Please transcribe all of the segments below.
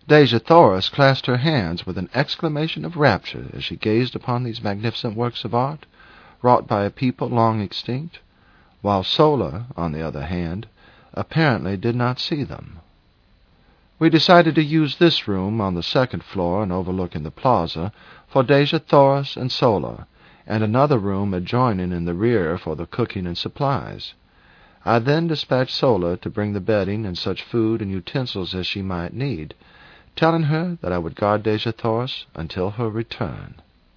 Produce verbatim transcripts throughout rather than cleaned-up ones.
Dejah Thoris clasped her hands with an exclamation of rapture as she gazed upon these magnificent works of art, wrought by a people long extinct, while Sola, on the other hand, apparently did not see them. We decided to use this room on the second floor and overlooking the plaza for Dejah Thoris and Sola, and another room adjoining in the rear for the cooking and supplies. I then dispatched Sola to bring the bedding and such food and utensils as she might need, telling her that I would guard Dejah Thoris until her return.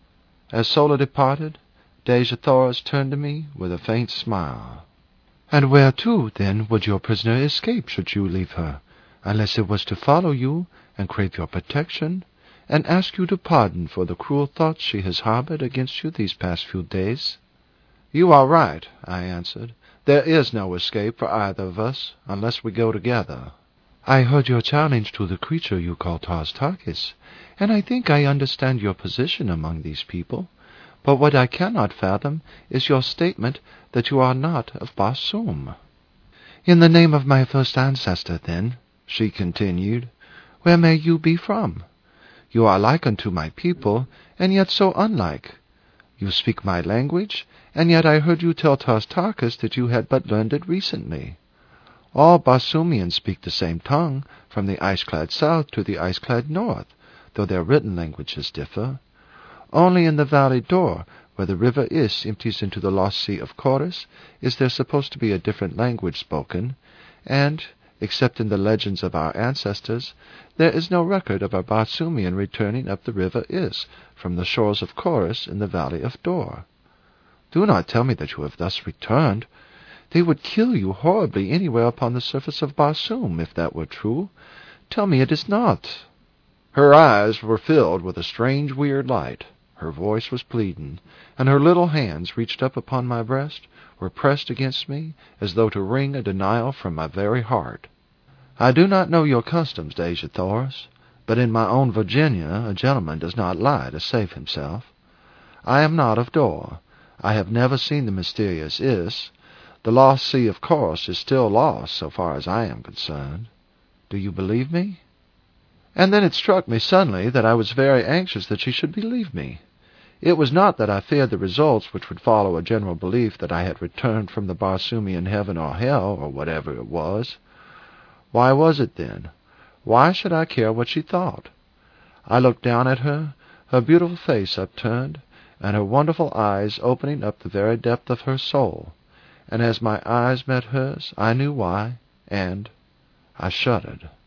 As Sola departed, Dejah Thoris turned to me with a faint smile. "And where to, then, would your prisoner escape should you leave her, unless it was to follow you and crave your protection, and ask you to pardon for the cruel thoughts she has harbored against you these past few days?" "You are right," I answered. "There is no escape for either of us, unless we go together." "I heard your challenge to the creature you call Tostatus, and I think I understand your position among these people. But what I cannot fathom is your statement that you are not of Barsoom." "In the name of my first ancestor, then," she continued, "where may you be from? You are like unto my people, and yet so unlike. You speak my language, and yet I heard you tell Tostatus that you had but learned it recently. All Barsoomians speak the same tongue, from the ice-clad south to the ice-clad north, though their written languages differ. Only in the Valley Dor, where the river Is empties into the lost sea of Chorus, is there supposed to be a different language spoken, and, except in the legends of our ancestors, there is no record of a Barsoomian returning up the river Is from the shores of Chorus in the Valley of Dor. Do not tell me that you have thus returned. They would kill you horribly anywhere upon the surface of Barsoom, if that were true. Tell me it is not." Her eyes were filled with a strange weird light, her voice was pleading, and her little hands, reached up upon my breast, were pressed against me as though to wring a denial from my very heart. "I do not know your customs, Dejah Thoris, but in my own Virginia a gentleman does not lie to save himself. I am not of Dor. I have never seen the mysterious Is. The lost sea of Chorus is still lost, so far as I am concerned. Do you believe me?" And then it struck me suddenly that I was very anxious that she should believe me. It was not that I feared the results which would follow a general belief that I had returned from the Barsoomian heaven or hell, or whatever it was. Why was it, then? Why should I care what she thought? I looked down at her, her beautiful face upturned, and her wonderful eyes opening up the very depth of her soul, and as my eyes met hers I knew why, and I shuddered.